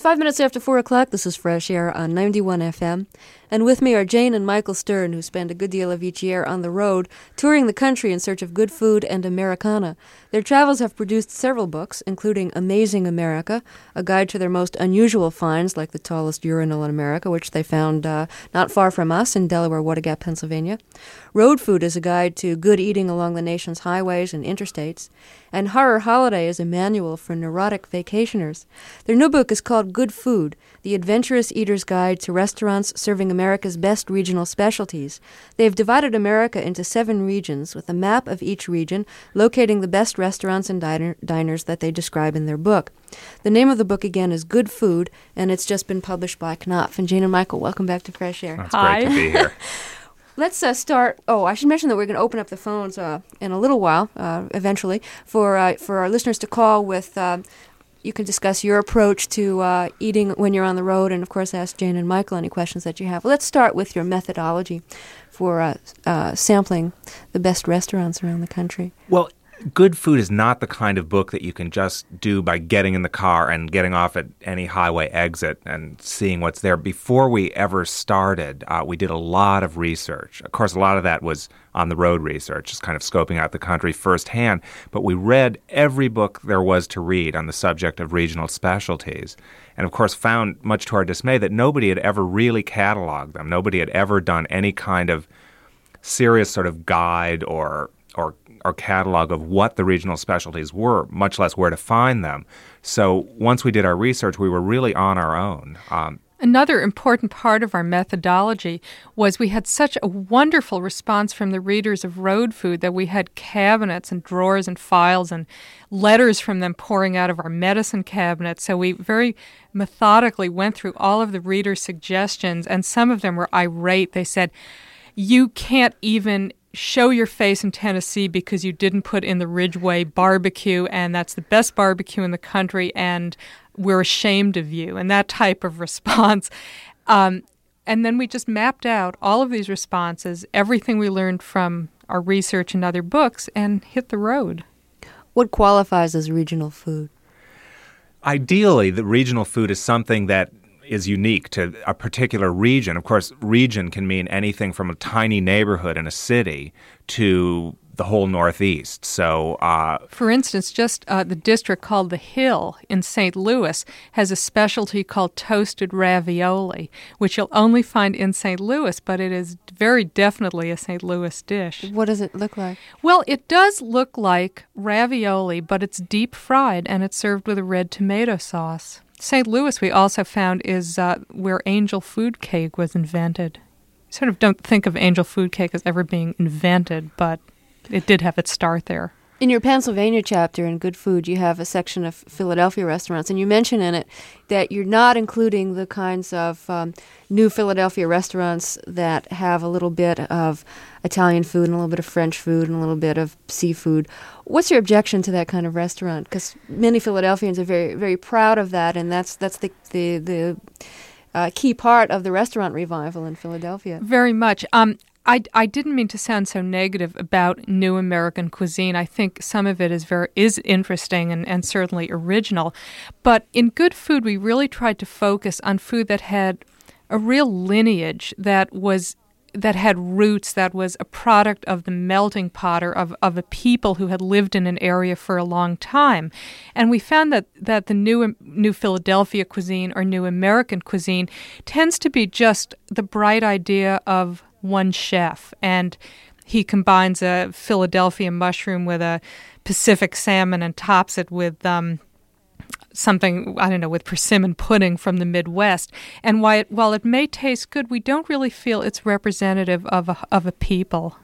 5 minutes after 4 o'clock. This is Fresh Air on 91 FM. And with me are Jane and Michael Stern, who spend a good deal of each year on the road, touring the country in search of good food and Americana. Their travels have produced several books, including Amazing America, a guide to their most unusual finds, like the tallest urinal in America, which they found not far from us in Delaware, Water Gap, Pennsylvania. Road Food is a guide to good eating along the nation's highways and interstates. And Horror Holiday is a manual for neurotic vacationers. Their new book is called Good Food, The Adventurous Eater's Guide to Restaurants Serving America's Best Regional Specialties. They've divided America into 7 regions, with a map of each region locating the best restaurants and diners that they describe in their book. The name of the book, again, is Good Food, and it's just been published by Knopf. And Jane and Michael, welcome back to Fresh Air. It's great to be here. Let's start. Oh, I should mention that we're going to open up the phones in a little while, eventually, for our listeners to call with. You can discuss your approach to eating when you're on the road, and of course, ask Jane and Michael any questions that you have. Let's start with your methodology for sampling the best restaurants around the country. Well, Good Food is not the kind of book that you can just do by getting in the car and getting off at any highway exit and seeing what's there. Before we ever started, we did a lot of research. Of course, a lot of that was on-the-road research, just kind of scoping out the country firsthand. But we read every book there was to read on the subject of regional specialties. And, of course, found, much to our dismay, that nobody had ever really cataloged them. Nobody had ever done any kind of serious sort of guide or catalog of what the regional specialties were, much less where to find them. So once we did our research, we were really on our own. Another important part of our methodology was we had such a wonderful response from the readers of Road Food that we had cabinets and drawers and files and letters from them pouring out of our medicine cabinet. So we very methodically went through all of the readers' suggestions, and some of them were irate. They said, "You can't even show your face in Tennessee because you didn't put in the Ridgeway barbecue, and that's the best barbecue in the country, and we're ashamed of you," and that type of response. And then we just mapped out all of these responses, everything we learned from our research and other books, and hit the road. What qualifies as regional food? Ideally, the regional food is something that is unique to a particular region. Of course, region can mean anything from a tiny neighborhood in a city to the whole Northeast. So, for instance, just the district called The Hill in St. Louis has a specialty called toasted ravioli, which you'll only find in St. Louis, but it is very definitely a St. Louis dish. What does it look like? Well, it does look like ravioli, but it's deep fried, and it's served with a red tomato sauce. St. Louis, we also found, is where angel food cake was invented. You sort of don't think of angel food cake as ever being invented, but it did have its start there. In your Pennsylvania chapter in Good Food, you have a section of Philadelphia restaurants, and you mention in it that you're not including the kinds of new Philadelphia restaurants that have a little bit of Italian food and a little bit of French food and a little bit of seafood. What's your objection to that kind of restaurant? Because many Philadelphians are very, very proud of that, and that's the key part of the restaurant revival in Philadelphia. Very much. I didn't mean to sound so negative about new American cuisine. I think some of it is interesting and certainly original. But in Good Food, we really tried to focus on food that had a real lineage, that had roots, that was a product of the melting pot or of a people who had lived in an area for a long time. And we found that the new Philadelphia cuisine or new American cuisine tends to be just the bright idea of one chef, and he combines a Philadelphia mushroom with a Pacific salmon and tops it with something, I don't know, with persimmon pudding from the Midwest. And while it may taste good, we don't really feel it's representative of a people.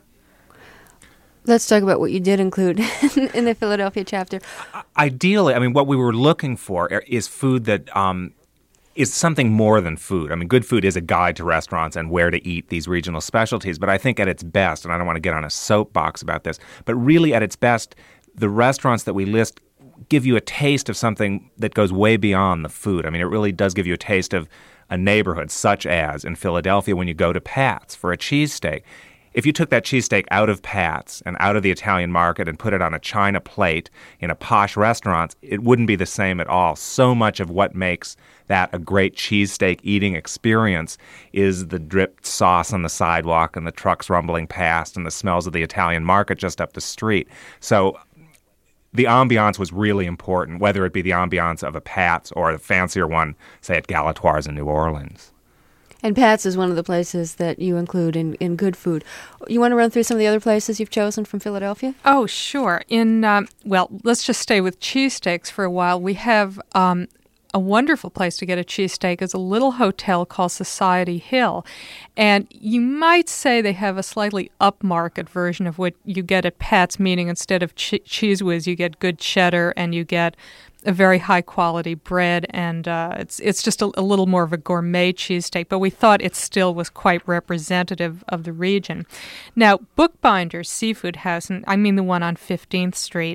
Let's talk about what you did include in the Philadelphia chapter. Ideally, I mean, what we were looking for is food that is something more than food. I mean, Good Food is a guide to restaurants and where to eat these regional specialties, but I think at its best, and I don't want to get on a soapbox about this, but really at its best, the restaurants that we list give you a taste of something that goes way beyond the food. I mean, it really does give you a taste of a neighborhood, such as in Philadelphia when you go to Pat's for a cheesesteak. if you took that cheesesteak out of Pat's and out of the Italian market and put it on a china plate in a posh restaurant, it wouldn't be the same at all. So much of what makes that a great cheesesteak eating experience is the dripped sauce on the sidewalk and the trucks rumbling past and the smells of the Italian market just up the street. So the ambiance was really important, whether it be the ambiance of a Pat's or a fancier one, say at Galatoire's in New Orleans. And Pat's is one of the places that you include in good food. You want to run through some of the other places you've chosen from Philadelphia? Oh, sure. Well, let's just stay with cheesesteaks for a while. We have a wonderful place to get a cheesesteak is a little hotel called Society Hill. And you might say they have a slightly upmarket version of what you get at Pat's, meaning instead of Cheese Whiz, you get good cheddar and you get a very high-quality bread, and it's just a little more of a gourmet cheesesteak, but we thought it still was quite representative of the region. Now, Bookbinder's Seafood House, and I mean the one on 15th Street,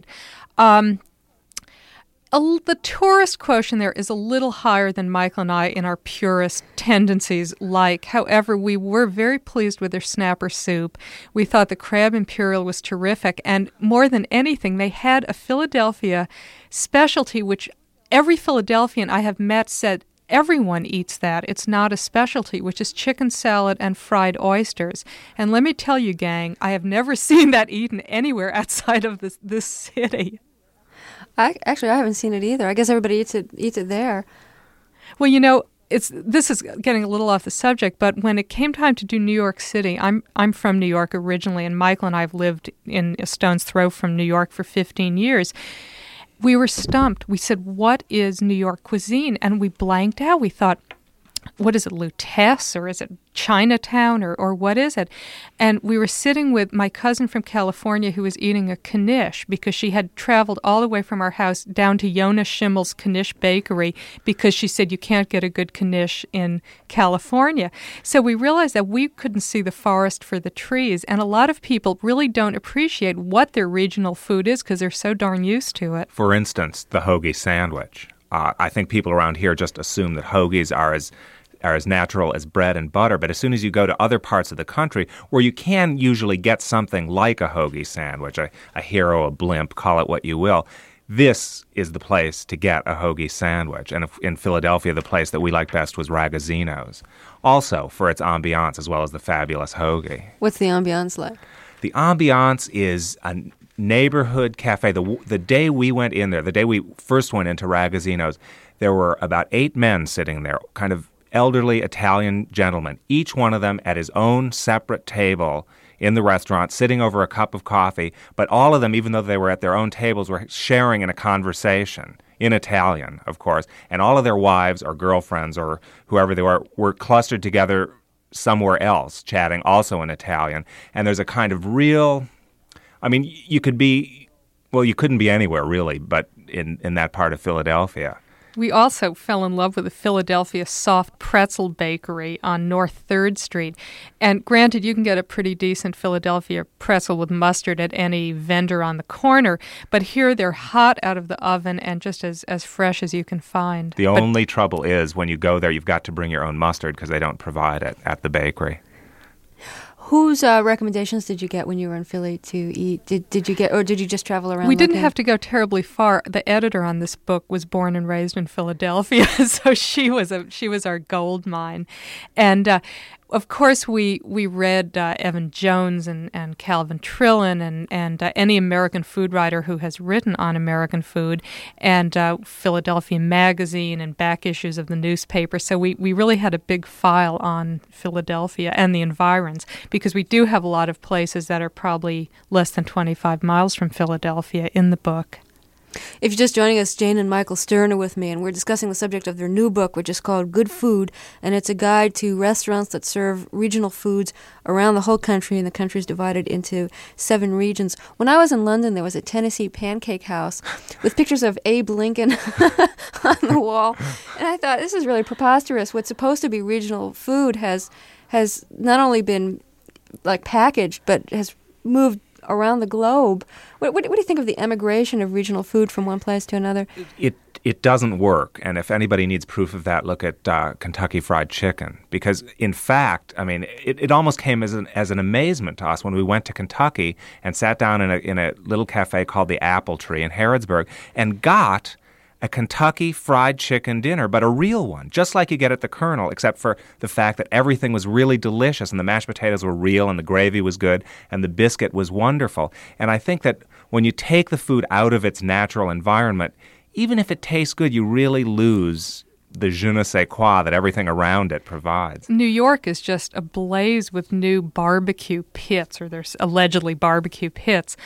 the tourist quotient there is a little higher than Michael and I in our purist tendencies like. However, we were very pleased with their snapper soup. We thought the crab imperial was terrific. And more than anything, they had a Philadelphia specialty, which every Philadelphian I have met said everyone eats that. It's not a specialty, which is chicken salad and fried oysters. And let me tell you, gang, I have never seen that eaten anywhere outside of this city. I haven't seen it either. I guess everybody eats it there. Well, this is getting a little off the subject, but when it came time to do New York City, I'm from New York originally, and Michael and I have lived in a stone's throw from New York for 15 years. We were stumped. We said, what is New York cuisine? And we blanked out. We thought, what is it, Lutece, or is it Chinatown, or what is it? And we were sitting with my cousin from California who was eating a knish because she had traveled all the way from our house down to Yonah Schimmel's Knish Bakery because she said you can't get a good knish in California. So we realized that we couldn't see the forest for the trees, and a lot of people really don't appreciate what their regional food is because they're so darn used to it. For instance, the hoagie sandwich. I think people around here just assume that hoagies are as natural as bread and butter, but as soon as you go to other parts of the country where you can usually get something like a hoagie sandwich, a hero, a blimp, call it what you will, this is the place to get a hoagie sandwich. And in Philadelphia, the place that we liked best was Ragazzino's, also for its ambiance as well as the fabulous hoagie. What's the ambiance like? The ambiance is a neighborhood cafe. The day we went in there, the day we first went into Ragazzino's, there were about 8 men sitting there, kind of elderly Italian gentlemen, each one of them at his own separate table in the restaurant, sitting over a cup of coffee, but all of them, even though they were at their own tables, were sharing in a conversation, in Italian, of course, and all of their wives or girlfriends or whoever they were clustered together somewhere else, chatting also in Italian, and there's a kind of real... I mean, you couldn't be anywhere, really, but in that part of Philadelphia. We also fell in love with the Philadelphia Soft Pretzel Bakery on North 3rd Street. And granted, you can get a pretty decent Philadelphia pretzel with mustard at any vendor on the corner, but here they're hot out of the oven and just as fresh as you can find. The only trouble is when you go there, you've got to bring your own mustard because they don't provide it at the bakery. Whose recommendations did you get when you were in Philly to eat? Did you get, or did you just travel around? We didn't have to go terribly far. The editor on this book was born and raised in Philadelphia, so she was our gold mine, and of course we read Evan Jones and Calvin Trillin and any American food writer who has written on American food, and Philadelphia Magazine and back issues of the newspaper. So we really had a big file on Philadelphia and the environs, because we do have a lot of places that are probably less than 25 miles from Philadelphia in the book. If you're just joining us, Jane and Michael Stern are with me, and we're discussing the subject of their new book, which is called Good Food, and it's a guide to restaurants that serve regional foods around the whole country, and the country is divided into 7 regions. When I was in London, there was a Tennessee pancake house with pictures of Abe Lincoln on the wall, and I thought, this is really preposterous. What's supposed to be regional food has not only been like packaged, but has moved around the globe. What do you think of the emigration of regional food from one place to another? It it doesn't work. And if anybody needs proof of that, look at Kentucky Fried Chicken. Because, in fact, I mean, it almost came as an amazement to us when we went to Kentucky and sat down in a little cafe called the Apple Tree in Harrodsburg and got a Kentucky Fried Chicken dinner, but a real one, just like you get at the Colonel, except for the fact that everything was really delicious and the mashed potatoes were real and the gravy was good and the biscuit was wonderful. And I think that when you take the food out of its natural environment, even if it tastes good, you really lose the je ne sais quoi that everything around it provides. New York is just ablaze with new barbecue pits, or there's allegedly barbecue pits.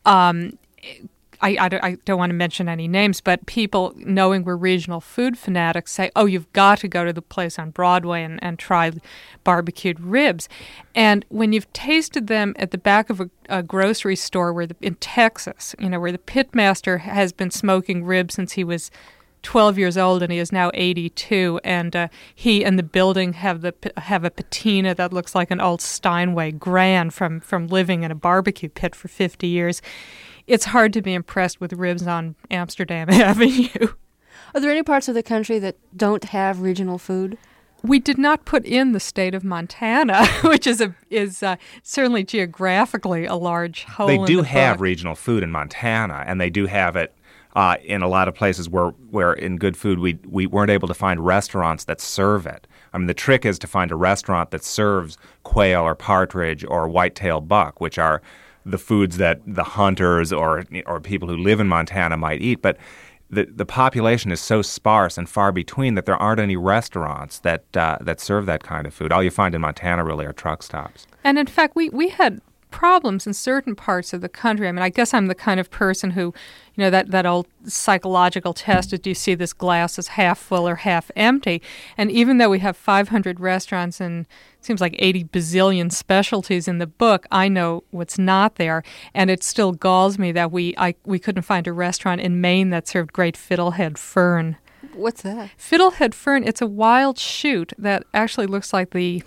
I don't want to mention any names, but people, knowing we're regional food fanatics, say, oh, you've got to go to the place on Broadway and try barbecued ribs. And when you've tasted them at the back of a grocery store in Texas, where the pitmaster has been smoking ribs since he was 12 years old and he is now 82, and he and the building have a patina that looks like an old Steinway Grand from living in a barbecue pit for 50 years, it's hard to be impressed with ribs on Amsterdam Avenue. Are there any parts of the country that don't have regional food? We did not put in the state of Montana, which is certainly geographically a large hole in the book. They do have regional food in Montana, and they do have it in a lot of places where in Good Food we weren't able to find restaurants that serve it. I mean, the trick is to find a restaurant that serves quail or partridge or white-tailed buck, which are the foods that the hunters or people who live in Montana might eat. But the population is so sparse and far between that there aren't any restaurants that serve that kind of food. All you find in Montana really are truck stops. And in fact, we had problems in certain parts of the country. I mean, I guess I'm the kind of person who, that old psychological test is, do you see this glass as half full or half empty? And even though we have 500 restaurants and it seems like 80 bazillion specialties in the book, I know what's not there. And it still galls me that we couldn't find a restaurant in Maine that served great fiddlehead fern. What's that? Fiddlehead fern, it's a wild shoot that actually looks like the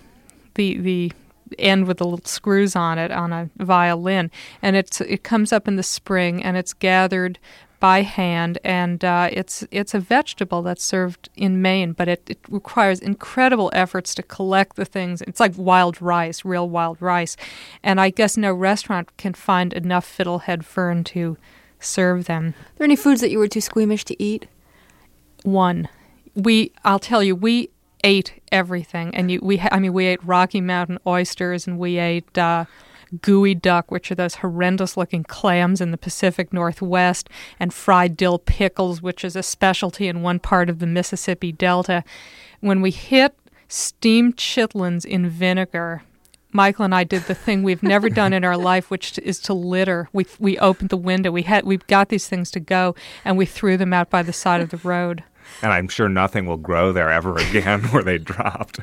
end with the little screws on it on a violin, and it comes up in the spring and it's gathered by hand, and it's a vegetable that's served in Maine, but it requires incredible efforts to collect the things. It's like wild rice, real wild rice, and I guess no restaurant can find enough fiddlehead fern to serve them. Are there any foods that you were too squeamish to eat? I'll tell you, we ate everything, and we ate Rocky Mountain oysters, and we ate gooey duck, which are those horrendous-looking clams in the Pacific Northwest, and fried dill pickles, which is a specialty in one part of the Mississippi Delta. When we hit steamed chitlins in vinegar, Michael and I did the thing we've never done in our life, which is to litter. We opened the window. We got these things to go, and we threw them out by the side of the road. And I'm sure nothing will grow there ever again where they dropped.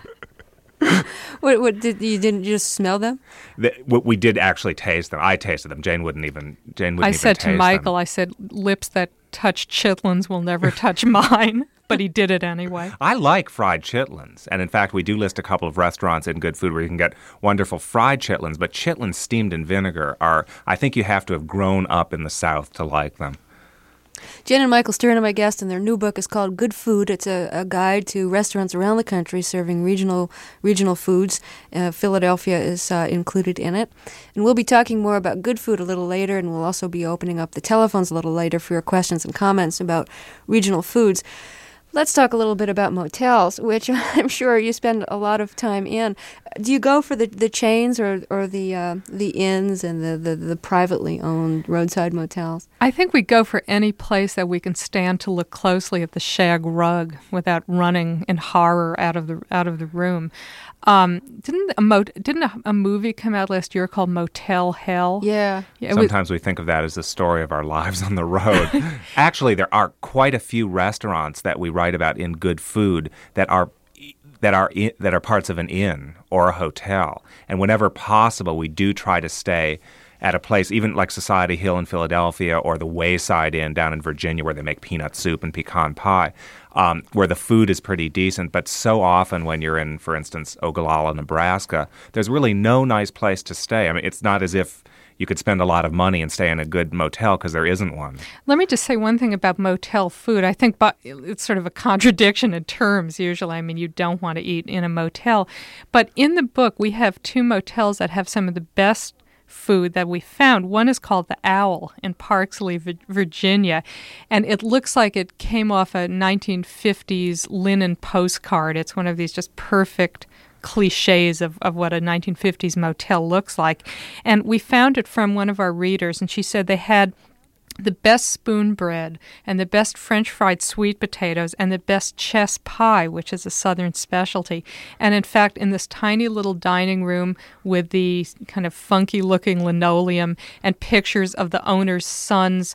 What did you just smell them? We did actually taste them. I tasted them. Jane wouldn't even taste them. I said to Michael, I said, lips that touch chitlins will never touch mine. But he did it anyway. I like fried chitlins. And in fact, we do list a couple of restaurants in Good Food where you can get wonderful fried chitlins. But chitlins steamed in vinegar I think you have to have grown up in the South to like them. Jen and Michael Stern are my guests, and their new book is called Good Food. It's a guide to restaurants around the country serving regional foods. Philadelphia is included in it. And we'll be talking more about good food a little later, and we'll also be opening up the telephones a little later for your questions and comments about regional foods. Let's talk a little bit about motels, which I'm sure you spend a lot of time in. Do you go for the chains or the inns and the privately owned roadside motels? I think we go for any place that we can stand to look closely at the shag rug without running in horror out of the room. Didn't a movie come out last year called Motel Hell? Yeah. Sometimes we think of that as the story of our lives on the road. Actually, there are quite a few restaurants that we write about in Good Food that are parts of an inn or a hotel. And whenever possible, we do try to stay at a place, even like Society Hill in Philadelphia or the Wayside Inn down in Virginia, where they make peanut soup and pecan pie, where the food is pretty decent. But so often when you're in, for instance, Ogallala, Nebraska, there's really no nice place to stay. I mean, it's not as if you could spend a lot of money and stay in a good motel because there isn't one. Let me just say one thing about motel food. I think it's sort of a contradiction in terms usually. I mean, you don't want to eat in a motel. But in the book, we have 2 motels that have some of the best food that we found. One is called the Owl in Parksley, Virginia, and it looks like it came off a 1950s linen postcard. It's one of these just perfect cliches of what a 1950s motel looks like. And we found it from one of our readers, and she said they had the best spoon bread and the best French fried sweet potatoes and the best chess pie, which is a Southern specialty. And in fact, in this tiny little dining room with the kind of funky looking linoleum and pictures of the owner's sons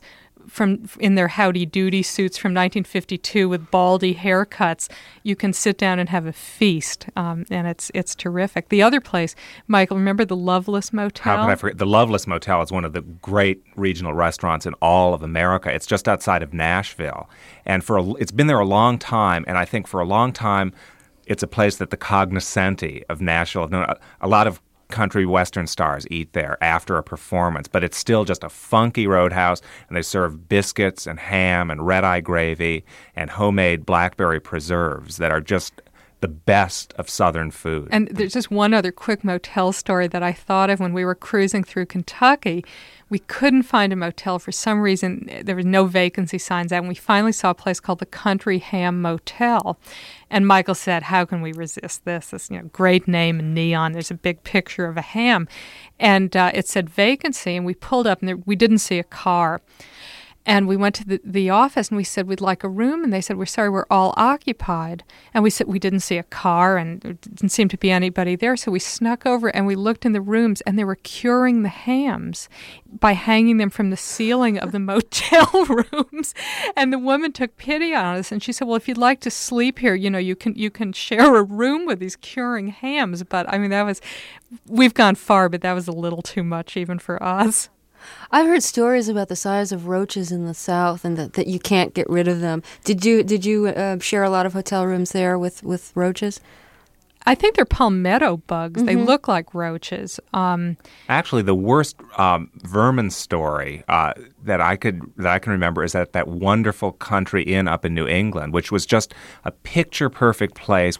in their Howdy Doody suits from 1952 with baldy haircuts, you can sit down and have a feast, and it's terrific. The other place, Michael, remember the Loveless Motel? How can I forget? The Loveless Motel is one of the great regional restaurants in all of America. It's just outside of Nashville, and it's been there a long time, and I think for a long time it's a place that the cognoscenti of Nashville, a lot of country western stars eat there after a performance, but it's still just a funky roadhouse, and they serve biscuits and ham and red-eye gravy and homemade blackberry preserves that are just the best of Southern food. And there's just one other quick motel story that I thought of when we were cruising through Kentucky. We couldn't find a motel for some reason. There was no vacancy signs out, and we finally saw a place called the Country Ham Motel. And Michael said, how can we resist this? This great name in neon. There's a big picture of a ham. And it said vacancy, and we pulled up, and we didn't see a car. And we went to the office, and we said, we'd like a room. And they said, we're sorry, we're all occupied. And we said, we didn't see a car, and there didn't seem to be anybody there. So we snuck over, and we looked in the rooms, and they were curing the hams by hanging them from the ceiling of the motel rooms. And the woman took pity on us, and she said, well, if you'd like to sleep here, you can share a room with these curing hams. But, I mean, we've gone far, but that was a little too much even for us. I've heard stories about the size of roaches in the South and that you can't get rid of them. Did you share a lot of hotel rooms there with roaches? I think they're palmetto bugs. Mm-hmm. They look like roaches. Actually, the worst vermin story that I can remember is at that wonderful country inn up in New England, which was just a picture-perfect place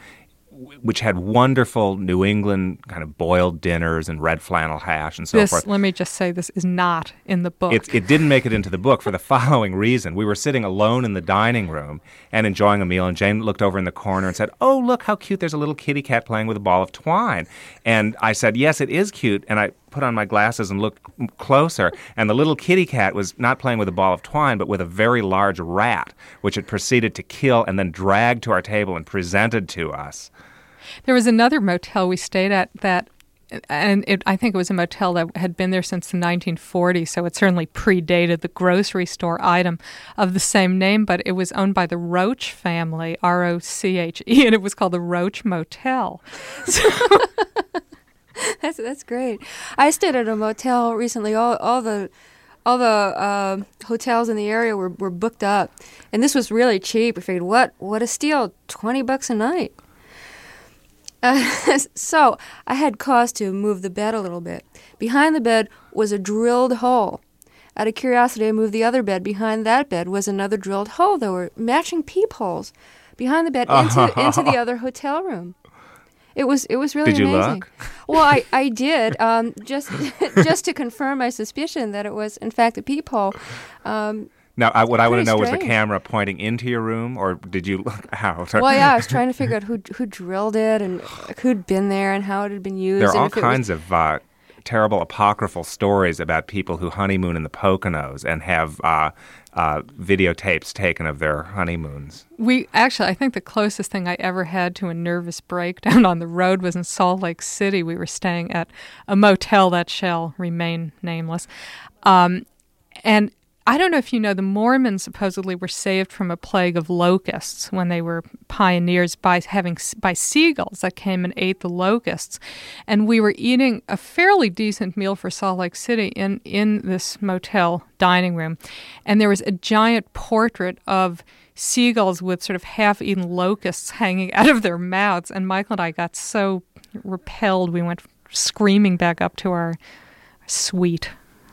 which had wonderful New England kind of boiled dinners and red flannel hash and so forth. Let me just say, this is not in the book. It didn't make it into the book for the following reason. We were sitting alone in the dining room and enjoying a meal, and Jane looked over in the corner and said, oh, look how cute, there's a little kitty cat playing with a ball of twine. And I said, yes, it is cute, and I put on my glasses and looked closer, and the little kitty cat was not playing with a ball of twine, but with a very large rat, which it proceeded to kill and then dragged to our table and presented to us. There was another motel we stayed at I think it was a motel that had been there since the 1940s, so it certainly predated the grocery store item of the same name, but it was owned by the Roche family, Roche, and it was called the Roche Motel. So That's great. I stayed at a motel recently. All the hotels in the area were booked up, and this was really cheap. I figured, what a steal! $20 a night. So I had cause to move the bed a little bit. Behind the bed was a drilled hole. Out of curiosity, I moved the other bed. Behind that bed was another drilled hole. There were matching peepholes behind the bed into the other hotel room. It was really amazing. Did you look? Well, I did, just to confirm my suspicion that it was, in fact, a peephole. Now, what I want to know, strange. was the camera pointing into your room, or did you look out? Well, yeah, I was trying to figure out who drilled it and who'd been there and how it had been used. There are all kinds of terrible apocryphal stories about people who honeymoon in the Poconos and have videotapes taken of their honeymoons. I think the closest thing I ever had to a nervous breakdown on the road was in Salt Lake City. We were staying at a motel that shall remain nameless. And I don't know if you know, the Mormons supposedly were saved from a plague of locusts when they were pioneers by seagulls that came and ate the locusts. And we were eating a fairly decent meal for Salt Lake City in this motel dining room. And there was a giant portrait of seagulls with sort of half-eaten locusts hanging out of their mouths. And Michael and I got so repelled, we went screaming back up to our sweet.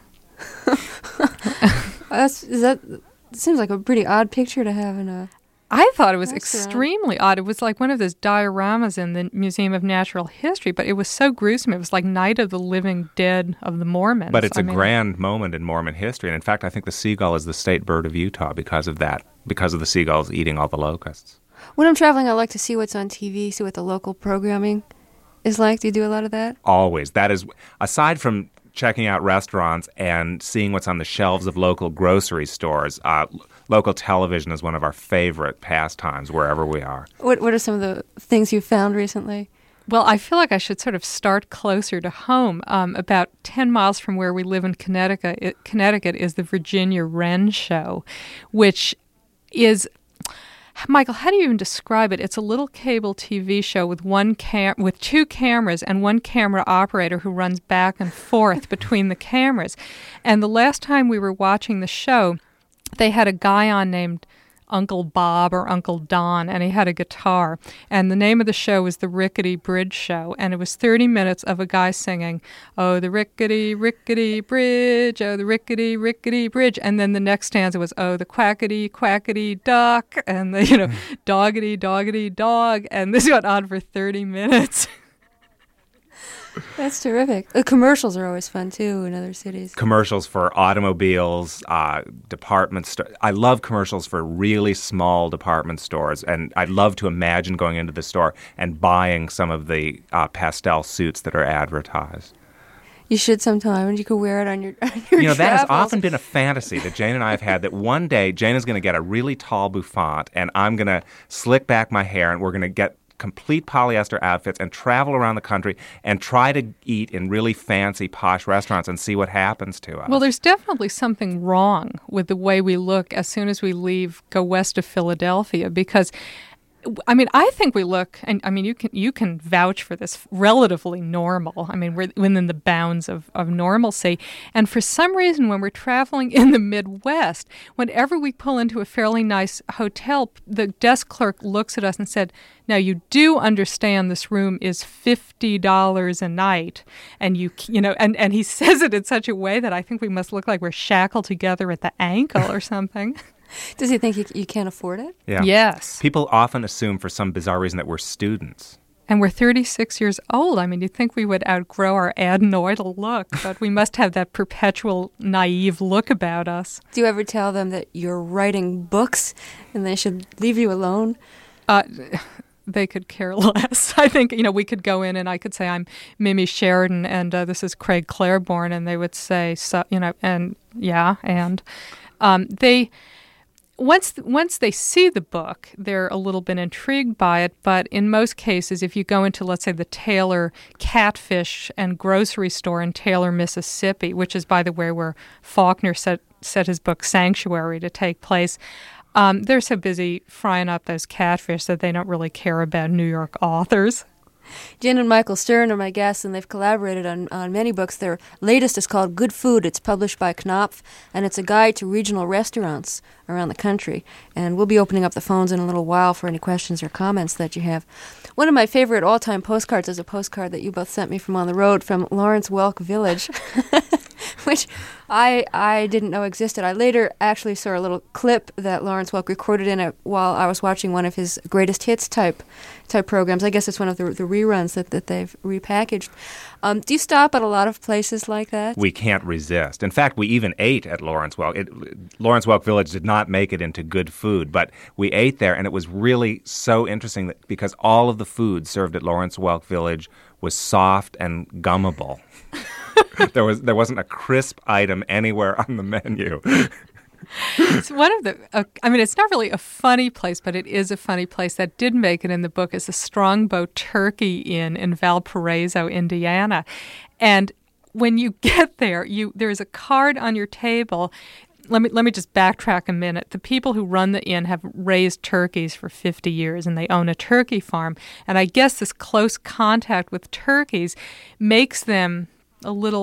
Seems like a pretty odd picture to have in a... I thought it was restaurant. extremely odd. It was like one of those dioramas in the Museum of Natural History, but it was so gruesome. It was like Night of the Living Dead of the Mormons. But it's a grand moment in Mormon history. And in fact, I think the seagull is the state bird of Utah because of that, because of the seagulls eating all the locusts. When I'm traveling, I like to see what's on TV, see what the local programming is like. Do you do a lot of that? Always. That is, aside from checking out restaurants and seeing what's on the shelves of local grocery stores, local television is one of our favorite pastimes wherever we are. What are some of the things you've found recently? Well, I feel like I should sort of start closer to home. About 10 miles from where we live in Connecticut is the Virginia Wren Show, which is... Michael, how do you even describe it? It's a little cable TV show with with two cameras and one camera operator who runs back and forth between the cameras. And the last time we were watching the show, they had a guy on named Uncle Bob or Uncle Don, and he had a guitar. And the name of the show was The Rickety Bridge Show, and it was 30 minutes of a guy singing, "Oh, the rickety, rickety bridge, oh, the rickety, rickety bridge." And then the next stanza was, "Oh, the quackety, quackety duck," and the, doggity, doggity dog. And this went on for 30 minutes. That's terrific. The commercials are always fun, too, in other cities. Commercials for automobiles, department stores. I love commercials for really small department stores, and I'd love to imagine going into the store and buying some of the pastel suits that are advertised. You should sometime, and you could wear it on your travels. That has often been a fantasy that Jane and I have had, that one day Jane is going to get a really tall bouffant, and I'm going to slick back my hair, and we're going to get complete polyester outfits and travel around the country and try to eat in really fancy, posh restaurants and see what happens to us. Well, there's definitely something wrong with the way we look as soon as we go west of Philadelphia, because I think we look, and you can vouch for this, relatively normal. We're within the bounds of normalcy. And for some reason, when we're traveling in the Midwest, whenever we pull into a fairly nice hotel, the desk clerk looks at us and said, "Now you do understand this room is $50 a night," and and he says it in such a way that I think we must look like we're shackled together at the ankle or something. Does he think you can't afford it? Yeah. Yes. People often assume for some bizarre reason that we're students. And we're 36 years old. You'd think we would outgrow our adenoidal look, but we must have that perpetual naive look about us. Do you ever tell them that you're writing books and they should leave you alone? They could care less. I think, we could go in and I could say, "I'm Mimi Sheridan and this is Craig Claiborne," and they would say, "So," and yeah, and they... Once they see the book, they're a little bit intrigued by it, but in most cases, if you go into, let's say, the Taylor Catfish and Grocery Store in Taylor, Mississippi, which is, by the way, where Faulkner set his book Sanctuary to take place, they're so busy frying up those catfish that they don't really care about New York authors. Jen and Michael Stern are my guests, and they've collaborated on many books. Their latest is called Good Food. It's published by Knopf, and it's a guide to regional restaurants around the country. And we'll be opening up the phones in a little while for any questions or comments that you have. One of my favorite all-time postcards is a postcard that you both sent me from on the road from Lawrence Welk Village, which I didn't know existed. I later actually saw a little clip that Lawrence Welk recorded in it while I was watching one of his greatest hits type programs. I guess it's one of the reruns that they've repackaged. Do you stop at a lot of places like that? We can't resist. In fact, we even ate at Lawrence Welk. Lawrence Welk Village did not make it into Good Food, but we ate there, and it was really so interesting because all of the food served at Lawrence Welk Village was soft and gummable. There wasn't a crisp item anywhere on the menu. It's one of the, it's not really a funny place, but it is a funny place that did make it in the book, is the Strongbow Turkey Inn in Valparaiso, Indiana. And when you get there, there's a card on your table. Let me just backtrack a minute. The people who run the inn have raised turkeys for 50 years, and they own a turkey farm. And I guess this close contact with turkeys makes them a little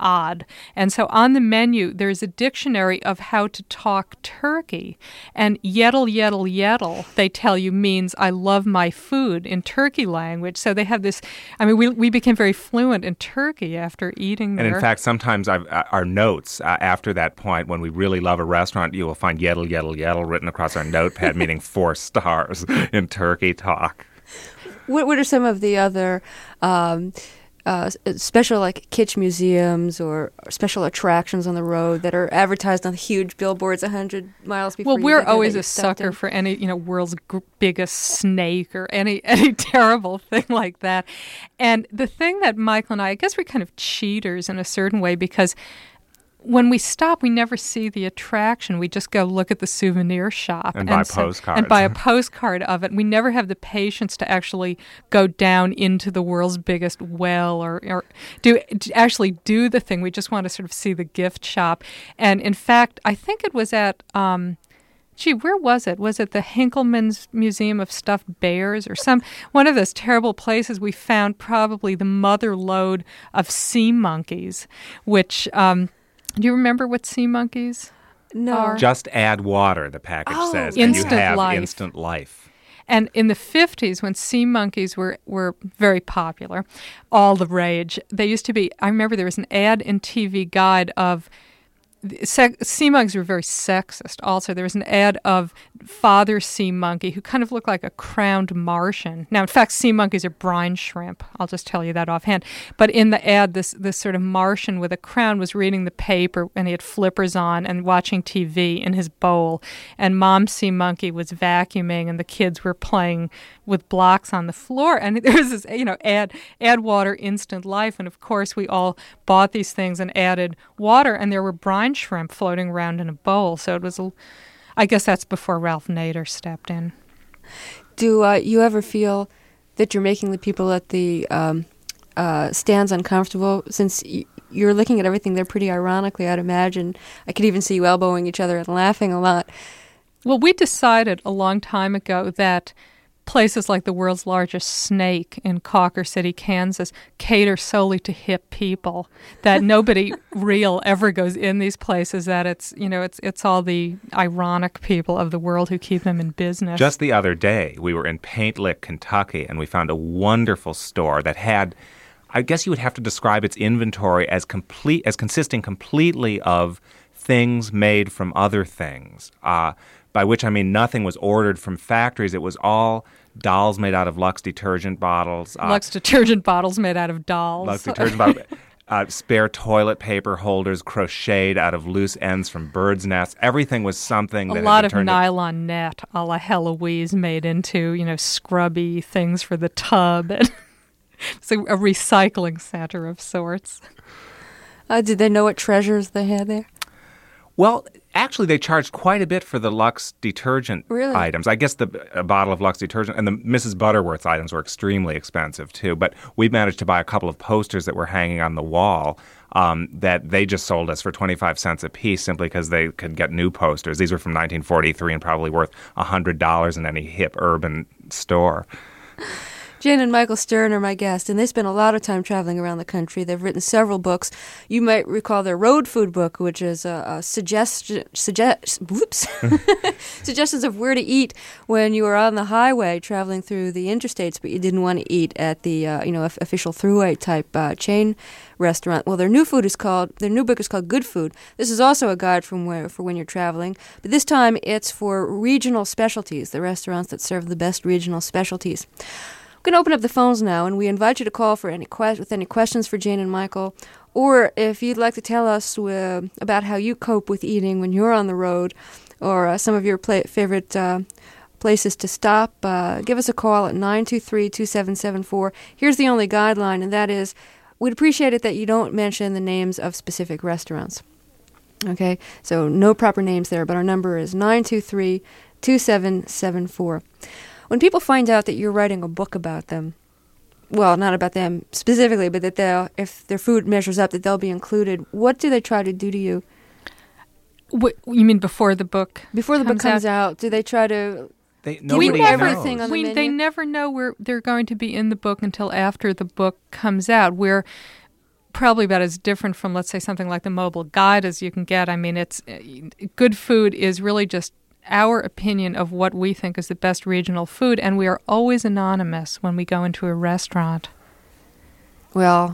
odd. And so on the menu, there's a dictionary of how to talk turkey. And yetl, yetl, yetl, they tell you means I love my food in Turkey language. So they have this, I mean, we became very fluent in Turkey after eating there. And in fact, sometimes our notes after that point, when we really love a restaurant, you will find yetl, yetl, yetl written across our notepad, meaning 4 stars in Turkey talk. What are some of the other special, like, kitsch museums or special attractions on the road that are advertised on huge billboards 100 miles before? Well, we're always a sucker for any, world's biggest snake or any terrible thing like that. And the thing that Michael and I guess we're kind of cheaters in a certain way, because when we stop, we never see the attraction. We just go look at the souvenir shop and buy postcards. And buy a postcard of it. We never have the patience to actually go down into the world's biggest well or actually do the thing. We just want to sort of see the gift shop. And in fact, I think it was at where was it? Was it the Hinkleman's Museum of Stuffed Bears or one of those terrible places? We found probably the mother lode of sea monkeys, which do you remember what sea monkeys are? Just add water, the package says, and you have instant life. And in the 50s, when sea monkeys were very popular, all the rage, they used to be, I remember there was an ad in TV Guide of, sea monkeys were very sexist also. There was an ad of father sea monkey who kind of looked like a crowned Martian. Now, in fact, sea monkeys are brine shrimp. I'll just tell you that offhand. But in the ad, this sort of Martian with a crown was reading the paper, and he had flippers on and watching TV in his bowl. And mom sea monkey was vacuuming, and the kids were playing with blocks on the floor. And there was this, add water, instant life. And of course, we all bought these things and added water, and there were brine shrimp floating around in a bowl. So it was, I guess that's before Ralph Nader stepped in. Do you ever feel that you're making the people at the stands uncomfortable? Since you're looking at everything there pretty ironically, I'd imagine. I could even see you elbowing each other and laughing a lot. Well, we decided a long time ago that places like the world's largest snake in Cawker City, Kansas, cater solely to hip people. That nobody real ever goes in these places. That it's all the ironic people of the world who keep them in business. Just the other day, we were in Paint Lick, Kentucky, and we found a wonderful store that had, I guess you would have to describe its inventory as consisting completely of things made from other things. By which I mean nothing was ordered from factories. It was all dolls made out of Lux detergent bottles. Lux detergent bottles made out of dolls. Lux detergent bottles. Spare toilet paper holders crocheted out of loose ends from birds' nests. Everything was something that a lot of nylon net a la Heloise made into, scrubby things for the tub. It's a recycling center of sorts. Did they know what treasures they had there? Well, actually, they charged quite a bit for the Lux detergent items. I guess a bottle of Lux detergent and the Mrs. Butterworth's items were extremely expensive, too. But we managed to buy a couple of posters that were hanging on the wall that they just sold us for 25 cents a piece simply because they could get new posters. These were from 1943 and probably worth $100 in any hip urban store. Jane and Michael Stern are my guests, and they spend a lot of time traveling around the country. They've written several books. You might recall their road food book, which is suggestions of where to eat when you are on the highway traveling through the interstates, but you didn't want to eat at the official thruway type chain restaurant. Well, their new book is called Good Food. This is also a guide for when you're traveling, but this time it's for regional specialties, the restaurants that serve the best regional specialties. We're going to open up the phones now, and we invite you to call for with any questions for Jane and Michael, or if you'd like to tell us about how you cope with eating when you're on the road, or some of your favorite places to stop, give us a call at 923-2774. Here's the only guideline, and that is, we'd appreciate it that you don't mention the names of specific restaurants. Okay, so no proper names there, but our number is 923-2774. When people find out that you're writing a book about them, well, not about them specifically, but that if their food measures up, that they'll be included, what do they try to do to you? What, you mean before the book? Before the book comes out, do they try to Nobody everything knows. on the menu? They never know where they're going to be in the book until after the book comes out. probably about as different from, let's say, something like the Mobile Guide as you can get. I mean, it's good food is really just our opinion of what we think is the best regional food, and we are always anonymous when we go into a restaurant. Well,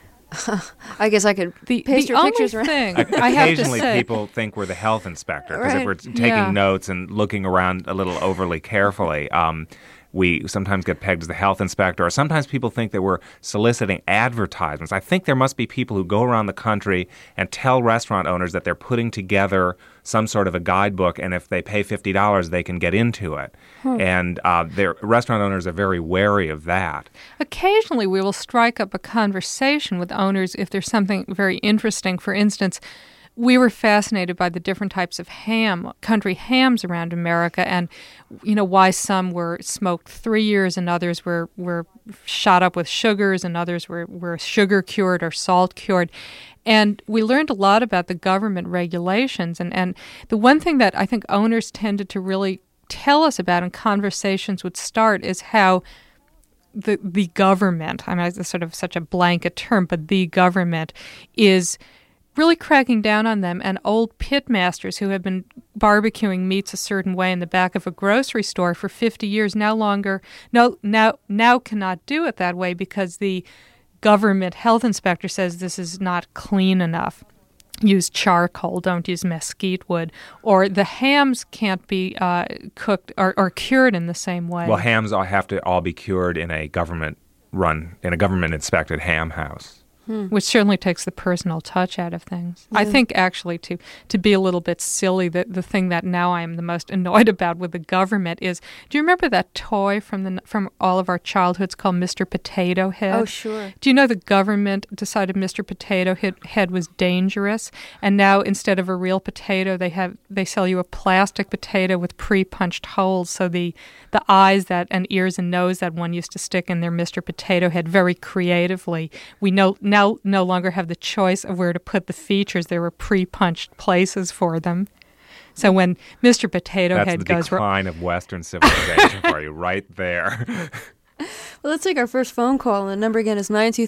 I guess I could paste your pictures around. Thing I have to Occasionally say, people think we're the health inspector, because Right. if we're taking notes and looking around a little overly carefully, we sometimes get pegged as the health inspector, or sometimes people think that we're soliciting advertisements. I think there must be people who go around the country and tell restaurant owners that they're putting together some sort of a guidebook, and if they pay $50, they can get into it. And their restaurant owners are very wary of that. occasionally we will strike up a conversation with owners if there's something very interesting. For instance, we were fascinated by the different types of country hams around America, and why some were smoked 3 years and others were shot up with sugars and others were sugar cured or salt cured. And we learned a lot about the government regulations. And the one thing that I think owners tended to really tell us about, and conversations would start, is how the government, I mean, it's sort of such a blanket term, but the government is really cracking down on them, and old pit masters who have been barbecuing meats a certain way in the back of a grocery store for 50 years now cannot do it that way because the government health inspector says this is not clean enough. Use charcoal, don't use mesquite wood, or the hams can't be cooked or cured in the same way. Well, hams all have to all be cured in a government-inspected ham house. Which certainly takes the personal touch out of things. I think actually to be a little bit silly, the thing that now I am the most annoyed about with the government is, do you remember that toy from all of our childhoods called Mr. Potato Head? Oh, sure. Do you know the government decided Mr. Potato Head was dangerous, and now instead of a real potato, they sell you a plastic potato with pre-punched holes, so the eyes and ears and nose that one used to stick in their Mr. Potato Head very creatively, we now no longer have the choice of where to put the features. There were pre-punched places for them. So when Mr. Potato Head goes... That's the decline of Western civilization for you, right there. Well, let's take our first phone call. The number again is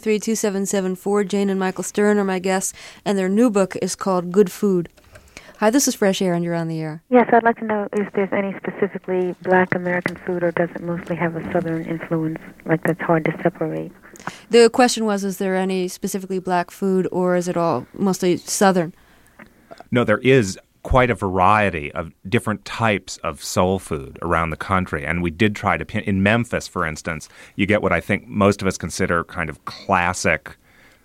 923-2774. Jane and Michael Stern are my guests, and their new book is called Good Food. Hi, this is Fresh Air, and you're on the air. Yes, I'd like to know if there's any specifically black American food, or does it mostly have a Southern influence, like that's hard to separate? The question was, is there any specifically black food, or is it all mostly Southern? No, there is quite a variety of different types of soul food around the country. And we did try to in Memphis, for instance, you get what I think most of us consider kind of classic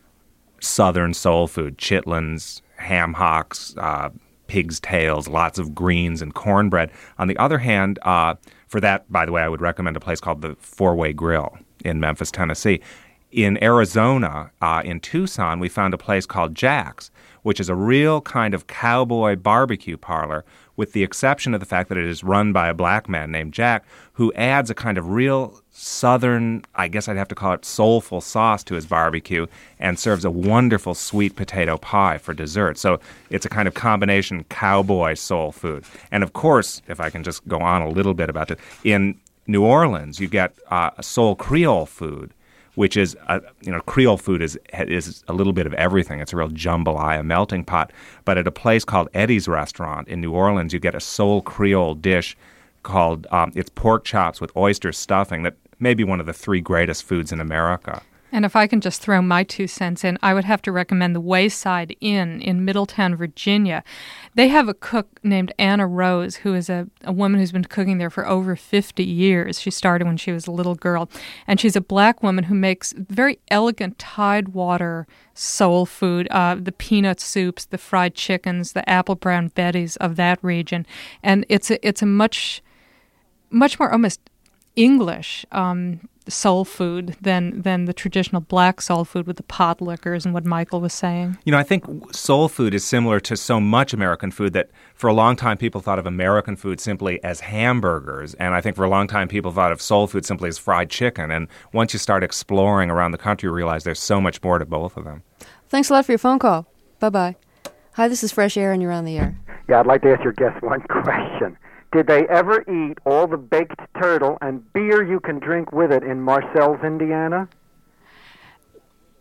Southern soul food, chitlins, ham hocks, pig's tails, lots of greens and cornbread. On the other hand, for that, by the way, I would recommend a place called the Four-Way Grill in Memphis, Tennessee. In Arizona, in Tucson, we found a place called Jack's, which is a real kind of cowboy barbecue parlor, with the exception of the fact that it is run by a black man named Jack, who adds a kind of real Southern, I guess I'd have to call it soulful sauce to his barbecue, and serves a wonderful sweet potato pie for dessert. So it's a kind of combination cowboy soul food. And of course, if I can just go on a little bit about it, in New Orleans, you get soul Creole food, which is, Creole food is a little bit of everything. It's a real jambalaya, a melting pot. But at a place called Eddie's Restaurant in New Orleans, you get a soul Creole dish called, it's pork chops with oyster stuffing that may be one of the three greatest foods in America. And if I can just throw my 2 cents in, I would have to recommend the Wayside Inn in Middletown, Virginia. They have a cook named Anna Rose, who is a woman who's been cooking there for over 50 years. She started when she was a little girl. And she's a black woman who makes very elegant Tidewater soul food, the peanut soups, the fried chickens, the apple brown betties of that region. And it's a much more almost English soul food than the traditional black soul food with the pot liquors and what Michael was saying. I think soul food is similar to so much American food that for a long time people thought of American food simply as hamburgers, and I think for a long time people thought of soul food simply as fried chicken. And once you start exploring around the country, you realize there's so much more to both of them. Thanks a lot for your phone call. Bye-bye. Hi, this is Fresh Air, and you're on the air. Yeah, I'd like to ask your guest one question. Did they ever eat all the baked turtle and beer you can drink with it in Marcells, Indiana?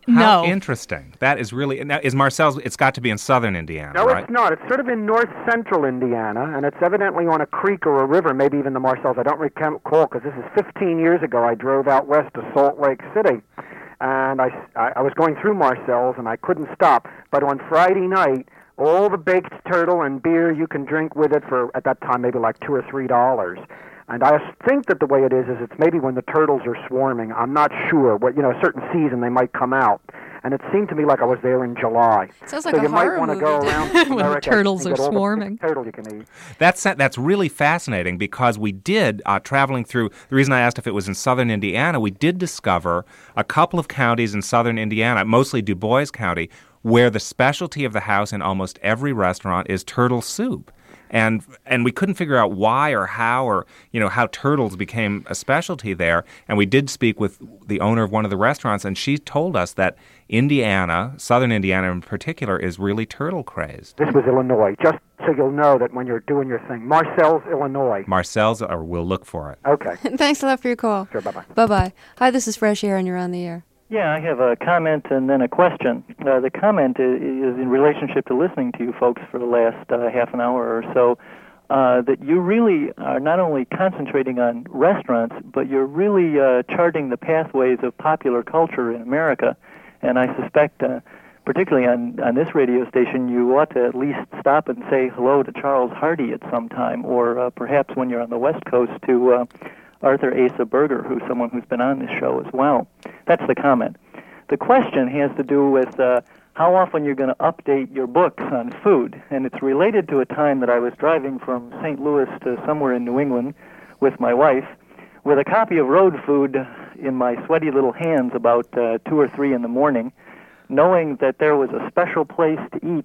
How No. interesting. That is really... Now, is Marcel's... It's got to be in southern Indiana, No, right? it's not. It's sort of in north-central Indiana, and it's evidently on a creek or a river, maybe even the Marcells. I don't recall, because this is 15 years ago. I drove out west to Salt Lake City, and I was going through Marcel's, and I couldn't stop. But on Friday night, all the baked turtle and beer you can drink with it for, at that time, maybe like $2 or $3. And I think that the way it is it's maybe when the turtles are swarming. I'm not sure. What, a certain season they might come out. And it seemed to me like I was there in July. Sounds like so a you might horror want to movie. go around When the America turtles and are get all the swarming. turtle you can eat. That's really fascinating because we did, traveling through, the reason I asked if it was in southern Indiana, we did discover a couple of counties in southern Indiana, mostly Du Bois County, where the specialty of the house in almost every restaurant is turtle soup. And we couldn't figure out why or how or, how turtles became a specialty there. And we did speak with the owner of one of the restaurants, and she told us that Indiana, southern Indiana in particular, is really turtle crazed. This was Illinois, just so you'll know that when you're doing your thing. Marcel's, Illinois. Marcel's, or we'll look for it. Okay. Thanks a lot for your call. Sure, bye-bye. Bye-bye. Hi, this is Fresh Air, and you're on the air. Yeah, I have a comment and then a question. The comment is in relationship to listening to you folks for the last half an hour or so, that you really are not only concentrating on restaurants, but you're really charting the pathways of popular culture in America. And I suspect, particularly on this radio station, you ought to at least stop and say hello to Charles Hardy at some time, or perhaps when you're on the West Coast to Arthur Asa Berger, who's someone who's been on this show as well. That's the comment. The question has to do with how often you're going to update your books on food, and it's related to a time that I was driving from St. Louis to somewhere in New England with my wife, with a copy of Road Food in my sweaty little hands about 2 or 3 in the morning, knowing that there was a special place to eat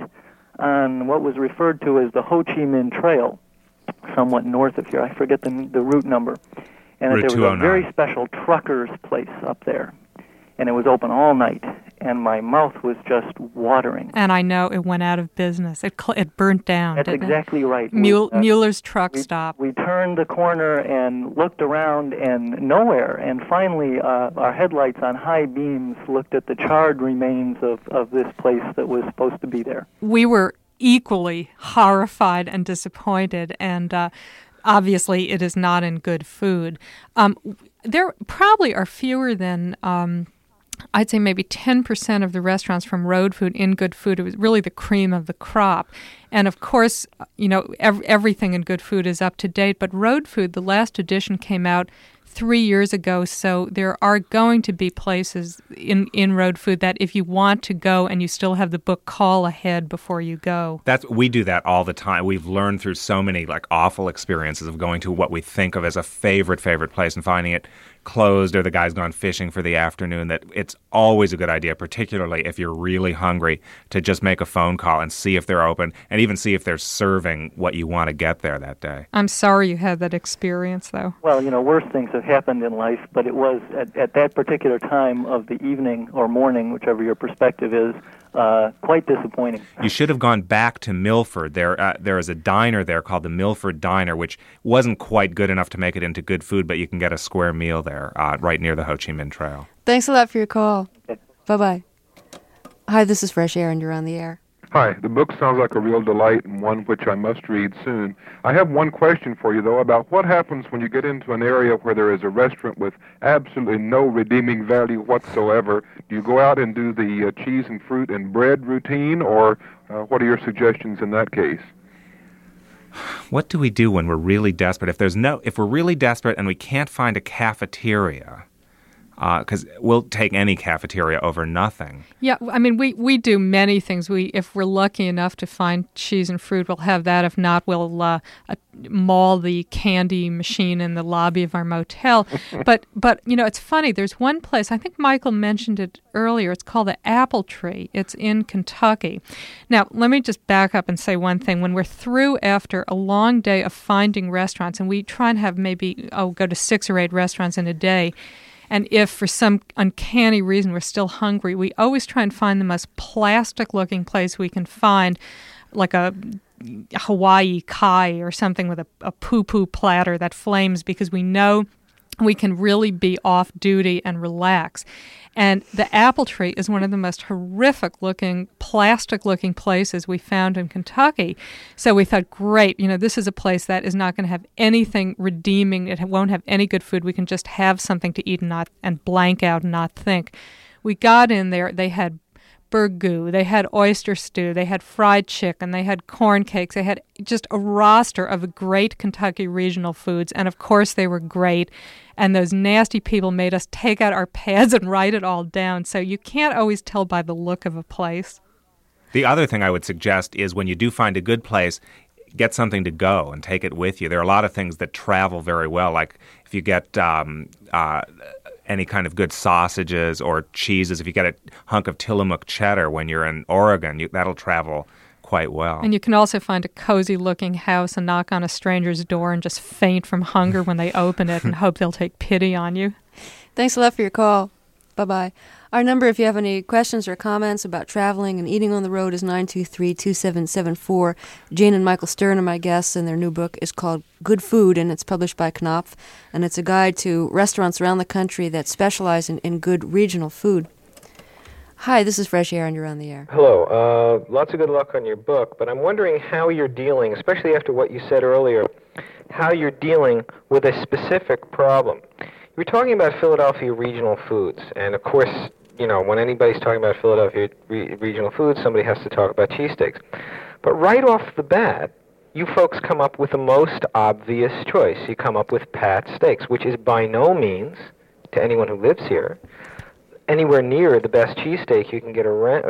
on what was referred to as the Ho Chi Minh Trail, somewhat north of here. I forget the route number. And Route there was a 209. very special trucker's place up there, and it was open all night, and my mouth was just watering. And I know it went out of business. It burnt down, That's didn't exactly right. Mueller's truck we, stop. We turned the corner and looked around, and nowhere. And finally, our headlights on high beams looked at the charred remains of this place that was supposed to be there. We were equally horrified and disappointed, and obviously it is not in good food. There probably are fewer than, I'd say maybe 10% of the restaurants from Road Food in Good Food. It was really the cream of the crop. And of course, everything in Good Food is up to date, but Road Food, the last edition came out 3 years ago, so there are going to be places in Road Food that if you want to go and you still have the book, call ahead before you go. We do that all the time. We've learned through so many awful experiences of going to what we think of as a favorite place and finding it closed or the guy's gone fishing for the afternoon, that it's always a good idea, particularly if you're really hungry, to just make a phone call and see if they're open and even see if they're serving what you want to get there that day. I'm sorry you had that experience, though. Well, worse things have happened in life, but it was at that particular time of the evening or morning, whichever your perspective is, quite disappointing. You should have gone back to Milford. There is a diner there called the Milford Diner, which wasn't quite good enough to make it into Good Food, but you can get a square meal there right near the Ho Chi Minh Trail. Thanks a lot for your call. Bye-bye. Hi, this is Fresh Air, and you're on the air. Hi, the book sounds like a real delight and one which I must read soon. I have one question for you, though, about what happens when you get into an area where there is a restaurant with absolutely no redeeming value whatsoever. Do you go out and do the cheese and fruit and bread routine, or what are your suggestions in that case? What do we do when we're really desperate? If we're really desperate and we can't find a cafeteria, because we'll take any cafeteria over nothing. Yeah, I mean, we do many things. If we're lucky enough to find cheese and fruit, we'll have that. If not, we'll maul the candy machine in the lobby of our motel. But it's funny. There's one place, I think Michael mentioned it earlier. It's called the Apple Tree. It's in Kentucky. Now, let me just back up and say one thing. When we're through after a long day of finding restaurants, and we try and have go to 6 or 8 restaurants in a day, and if for some uncanny reason we're still hungry, we always try and find the most plastic-looking place we can find, like a Hawaii kai or something with a poo-poo platter that flames, because we know we can really be off duty and relax. And the apple tree is one of the most horrific-looking, plastic-looking places we found in Kentucky. So we thought, great, this is a place that is not going to have anything redeeming. It won't have any good food. We can just have something to eat and blank out and not think. We got in there. They had burgoo, they had oyster stew, they had fried chicken, they had corn cakes, they had just a roster of great Kentucky regional foods, and of course they were great, and those nasty people made us take out our pads and write it all down, so you can't always tell by the look of a place. The other thing I would suggest is when you do find a good place, get something to go and take it with you. There are a lot of things that travel very well, like if you get any kind of good sausages or cheeses. If you get a hunk of Tillamook cheddar when you're in Oregon, that'll travel quite well. And you can also find a cozy-looking house and knock on a stranger's door and just faint from hunger when they open it and hope they'll take pity on you. Thanks a lot for your call. Bye-bye. Our number, if you have any questions or comments about traveling and eating on the road, is 923-2774. Jane and Michael Stern are my guests, and their new book is called Good Food, and it's published by Knopf. And it's a guide to restaurants around the country that specialize in good regional food. Hi, this is Fresh Air, and you're on the air. Hello. Lots of good luck on your book, but I'm wondering how you're dealing, especially after what you said earlier, how you're dealing with a specific problem. You were talking about Philadelphia regional foods, and of course, when anybody's talking about Philadelphia regional foods, somebody has to talk about cheesesteaks. But right off the bat, you folks come up with the most obvious choice. You come up with Pat's Steaks, which is by no means, to anyone who lives here, anywhere near the best cheesesteak you can get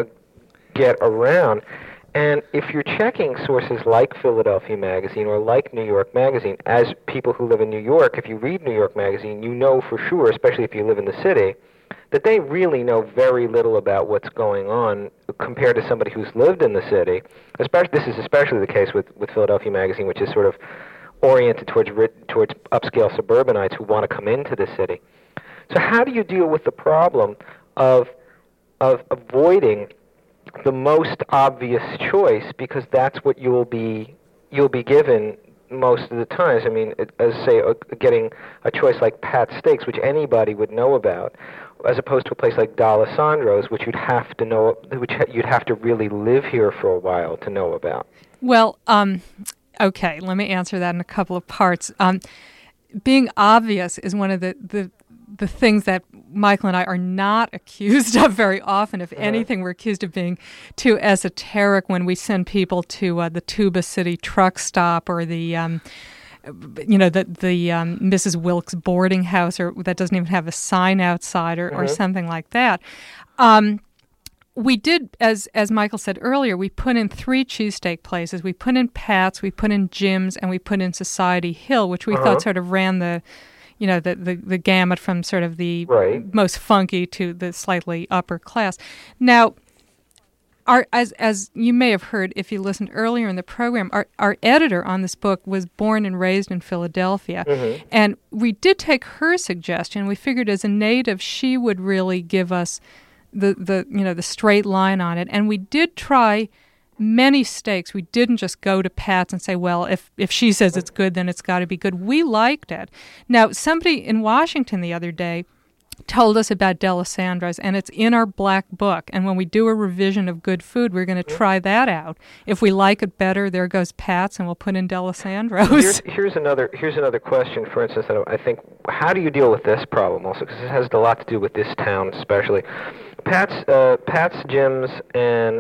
around. And if you're checking sources like Philadelphia Magazine or like New York Magazine, as people who live in New York, if you read New York Magazine, you know for sure, especially if you live in the city, that they really know very little about what's going on compared to somebody who's lived in the city. This is especially the case with Philadelphia Magazine, which is sort of oriented towards upscale suburbanites who want to come into the city. So how do you deal with the problem of avoiding the most obvious choice, because that's what you'll be given most of the times? I mean, as say, getting a choice like Pat's Steaks, which anybody would know about, as opposed to a place like D'Alessandro's, which you'd have to really live here for a while to know about. Well, okay, let me answer that in a couple of parts. Being obvious is one of the things that Michael and I are not accused of very often. If anything, we're accused of being too esoteric when we send people to the Tuba City truck stop or the Mrs. Wilkes boarding house, or that doesn't even have a sign outside, or something like that. We did, as Michael said earlier, we put in 3 cheesesteak places. We put in Pat's, we put in Jim's, and we put in Society Hill, which we thought sort of ran the gamut from sort of the most funky to the slightly upper class. Now, as you may have heard if you listened earlier in the program, our editor on this book was born and raised in Philadelphia, and we did take her suggestion. We figured as a native, she would really give us the straight line on it, and we did try many steaks. We didn't just go to Pat's and say, well, if she says it's good, then it's got to be good. We liked it. Now, somebody in Washington the other day told us about D'Alessandro's, and it's in our black book. And when we do a revision of good food, we're going to try that out. If we like it better, there goes Pat's, and we'll put in D'Alessandro's. Here's another question, for instance, that I think, how do you deal with this problem also? Because it has a lot to do with this town especially. Pat's, Jim's, and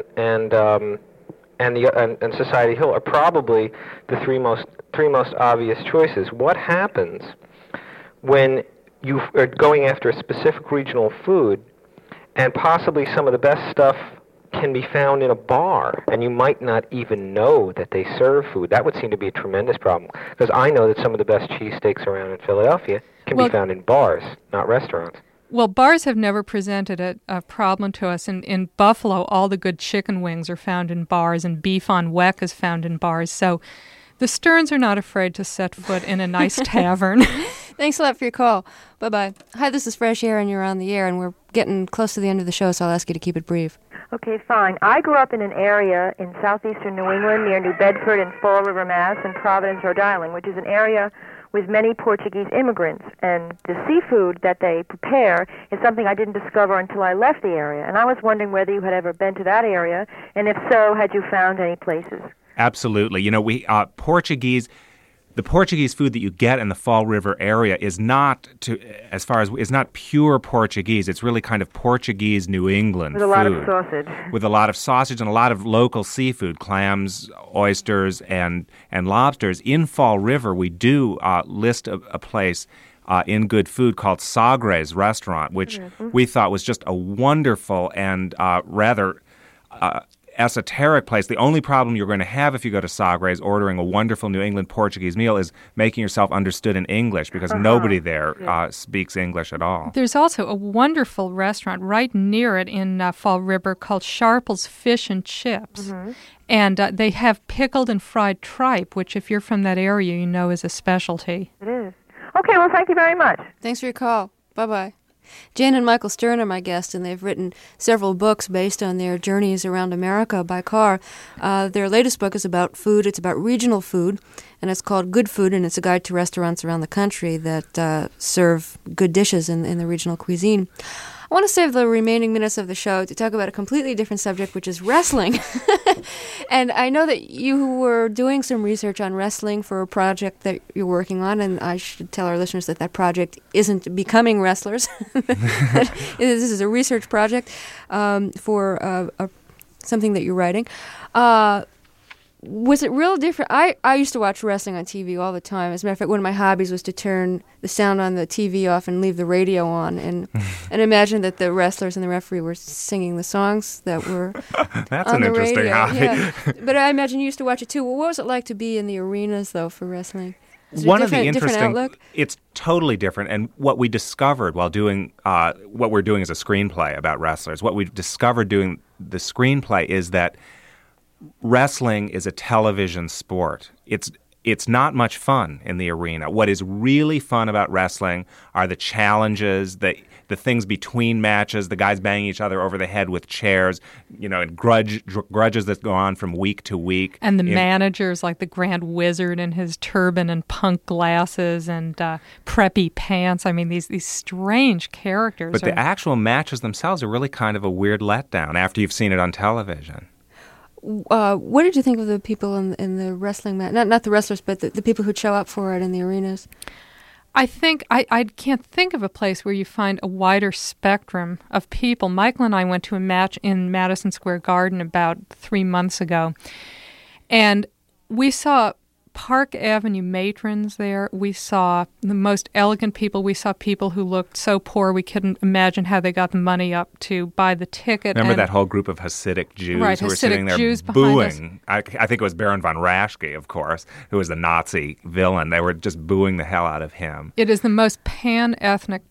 Society Hill are probably the three most obvious choices. What happens when you are going after a specific regional food, and possibly some of the best stuff can be found in a bar, and you might not even know that they serve food? That would seem to be a tremendous problem, because I know that some of the best cheesesteaks around in Philadelphia can be found in bars, not restaurants. Well, bars have never presented a problem to us. In Buffalo, all the good chicken wings are found in bars, and beef on weck is found in bars. So the Sterns are not afraid to set foot in a nice tavern. Thanks a lot for your call. Bye-bye. Hi, this is Fresh Air, and you're on the air, and we're getting close to the end of the show, so I'll ask you to keep it brief. Okay, fine. I grew up in an area in southeastern New England near New Bedford and Fall River, Mass., and Providence, Rhode Island, which is an area with many Portuguese immigrants, and the seafood that they prepare is something I didn't discover until I left the area. And I was wondering whether you had ever been to that area, and if so, had you found any places? Absolutely. You know, the Portuguese food that you get in the Fall River area is not pure Portuguese. It's really kind of Portuguese New England with a lot of sausage. With a lot of sausage and a lot of local seafood, clams, oysters, and lobsters. In Fall River, we do list a place in Good Food called Sagres Restaurant, which we thought was just a wonderful and rather esoteric place. The only problem you're going to have if you go to Sagres ordering a wonderful New England Portuguese meal is making yourself understood in English, because nobody there speaks English at all. There's also a wonderful restaurant right near it in Fall River called Sharple's Fish and Chips. And they have pickled and fried tripe, which if you're from that area, you know is a specialty. It is. Okay, well, thank you very much. Thanks for your call. Bye-bye. Jane and Michael Stern are my guests, and they've written several books based on their journeys around America by car. Their latest book is about food. It's about regional food, and it's called Good Food, and it's a guide to restaurants around the country that serve good dishes in the regional cuisine. I want to save the remaining minutes of the show to talk about a completely different subject, which is wrestling. And I know that you were doing some research on wrestling for a project that you're working on, and I should tell our listeners that project isn't becoming wrestlers. This is a research project for something that you're writing. Was it real different? I used to watch wrestling on TV all the time. As a matter of fact, one of my hobbies was to turn the sound on the TV off and leave the radio on, and imagine that the wrestlers and the referee were singing the songs that were That's on an the interesting radio. hobby. Yeah. But I imagine you used to watch it too. Well, what was it like to be in the arenas, though, for wrestling? One of the different interesting, outlook? It's totally different. And what we discovered while doing what we're doing is a screenplay about wrestlers. What we discovered doing the screenplay is that wrestling is a television sport. It's not much fun in the arena. What is really fun about wrestling are the challenges, the things between matches, the guys banging each other over the head with chairs, and grudges that go on from week to week. And the managers like the Grand Wizard and his turban and punk glasses and preppy pants. I mean, these strange characters. But the actual matches themselves are really kind of a weird letdown after you've seen it on television. What did you think of the people in the wrestling match? Not the wrestlers, but the people who'd show up for it in the arenas. I think I can't think of a place where you find a wider spectrum of people. Michael and I went to a match in Madison Square Garden about 3 months ago, and we saw Park Avenue matrons there. We saw the most elegant people. We saw people who looked so poor we couldn't imagine how they got the money up to buy the ticket. Remember that whole group of Hasidic Jews who were sitting there Jews booing? I think it was Baron von Raschke, of course, who was the Nazi villain. They were just booing the hell out of him. It is the most pan-ethnic,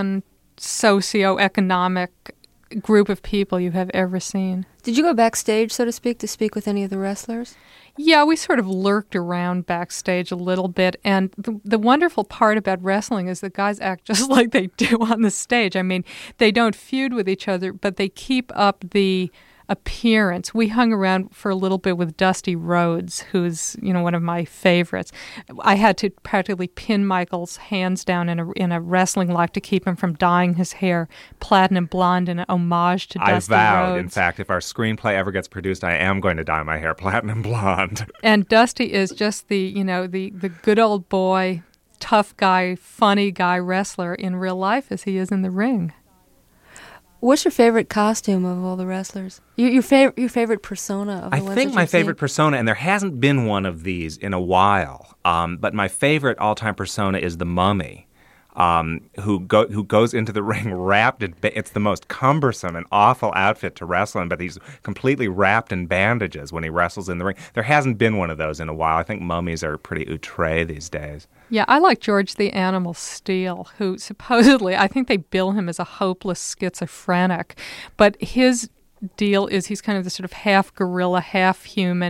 pan-socioeconomic group of people you have ever seen. Did you go backstage, so to speak with any of the wrestlers? Yeah, we sort of lurked around backstage a little bit, and the wonderful part about wrestling is the guys act just like they do on the stage. I mean, they don't feud with each other, but they keep up the appearance. We hung around for a little bit with Dusty Rhodes, who's one of my favorites. I had to practically pin Michael's hands down in a wrestling lock to keep him from dyeing his hair platinum blonde in an homage to Dusty Rhodes. I vowed, Rhodes. In fact, if our screenplay ever gets produced, I am going to dye my hair platinum blonde. And Dusty is just the good old boy, tough guy, funny guy wrestler in real life as he is in the ring. What's your favorite costume of all the wrestlers? Your favorite persona of the ones that I think you've my favorite seen? persona, and there hasn't been one of these in a while, but my favorite all-time persona is the Mummy, who goes into the ring wrapped in... It's the most cumbersome and awful outfit to wrestle in, but he's completely wrapped in bandages when he wrestles in the ring. There hasn't been one of those in a while. I think mummies are pretty outre these days. Yeah, I like George the Animal Steele, who supposedly, I think they bill him as a hopeless schizophrenic, but his deal is he's kind of the sort of half gorilla, half human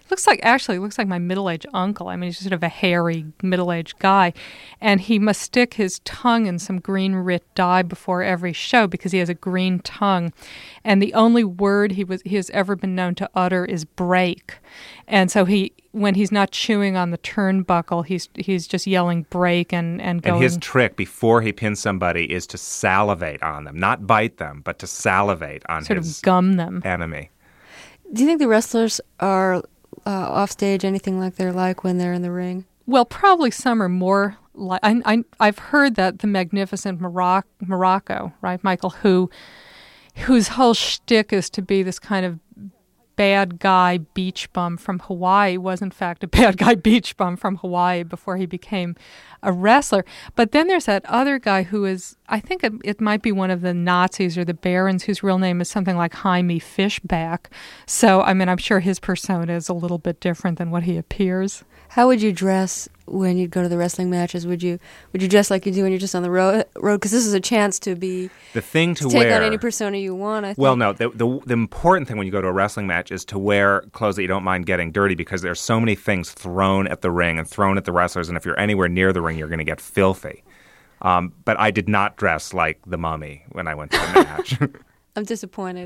looks like my middle-aged uncle. I mean, he's sort of a hairy, middle-aged guy. And he must stick his tongue in some green Rit dye before every show because he has a green tongue. And the only word he has ever been known to utter is break. And so when he's not chewing on the turnbuckle, he's just yelling break and going. And his trick before he pins somebody is to salivate on them, not bite them, but to salivate on sort his of gum them. enemy. Do you think the wrestlers are off stage anything like they're like when they're in the ring? Well, probably some are more like. I've heard that the Magnificent Morocco, right, Michael, whose whole shtick is to be this kind of bad guy beach bum from Hawaii, was in fact a bad guy beach bum from Hawaii before he became a wrestler. But then there's that other guy who is, I think it might be one of the Nazis or the barons, whose real name is something like Jaime Fishback. So, I mean, I'm sure his persona is a little bit different than what he appears. How would you dress when you'd go to the wrestling matches? Would you dress like you do when you're just on the road? Because this is a chance to be the thing to take wear, on any persona you want. I think. Well, no, the important thing when you go to a wrestling match is to wear clothes that you don't mind getting dirty, because there's so many things thrown at the ring and thrown at the wrestlers, and if you're anywhere near the ring, you're going to get filthy. But I did not dress like the Mummy when I went to the match. I'm disappointed.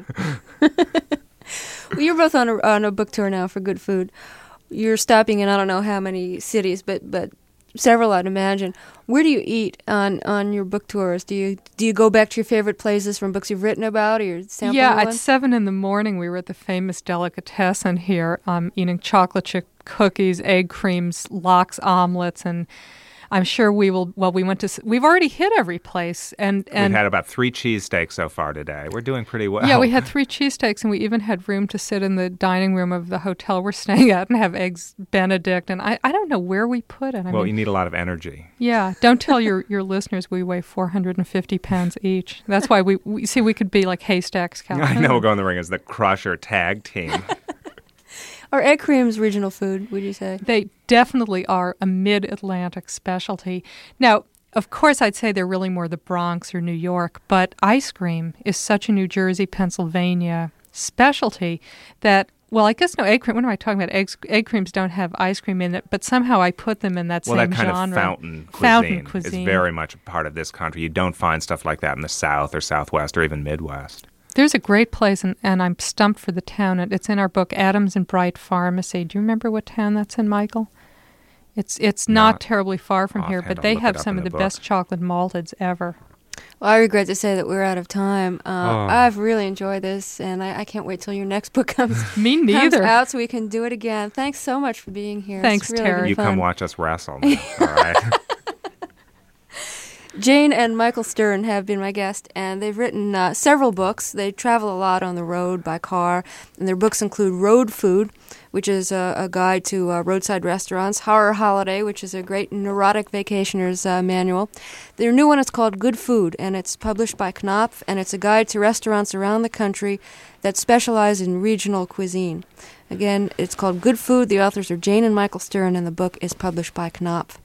Well, you're both on a book tour now for Good Food. You're stopping in I don't know how many cities, but several, I'd imagine. Where do you eat on your book tours? Do you go back to your favorite places from books you've written about, or you're sampling at 7 a.m, we were at the famous delicatessen here, eating chocolate chip cookies, egg creams, lox omelets, and I'm sure we will. Well, we've already hit every place, and we've had about 3 cheesesteaks so far today. We're doing pretty well. Yeah, we had 3 cheesesteaks, and we even had room to sit in the dining room of the hotel we're staying at and have eggs Benedict. And I don't know where we put it. You need a lot of energy. Yeah, don't tell your listeners we weigh 450 pounds each. That's why we see we could be like Haystacks California. I know we'll go in the ring as the Crusher tag team. Are egg creams regional food, would you say? They definitely are a mid-Atlantic specialty. Now, of course, I'd say they're really more the Bronx or New York, but ice cream is such a New Jersey, Pennsylvania specialty that, well, I guess no egg cream. What am I talking about? Egg creams don't have ice cream in it, but somehow I put them in that same genre. Well, that kind of fountain cuisine is very much a part of this country. You don't find stuff like that in the South or Southwest or even Midwest. There's a great place, and I'm stumped for the town. It's in our book, Adams and Bright Pharmacy. Do you remember what town that's in, Michael? It's not terribly far from here, but they have some of the best chocolate malteds ever. Well, I regret to say that we're out of time. I've really enjoyed this, and I can't wait till your next book comes. Me neither. Comes out so we can do it again. Thanks so much for being here. Thanks, it's really Terry. You come watch us wrestle now. All right. Jane and Michael Stern have been my guest, and they've written several books. They travel a lot on the road by car, and their books include Road Food, which is a guide to roadside restaurants, Horror Holiday, which is a great neurotic vacationer's manual. Their new one is called Good Food, and it's published by Knopf, and it's a guide to restaurants around the country that specialize in regional cuisine. Again, it's called Good Food. The authors are Jane and Michael Stern, and the book is published by Knopf.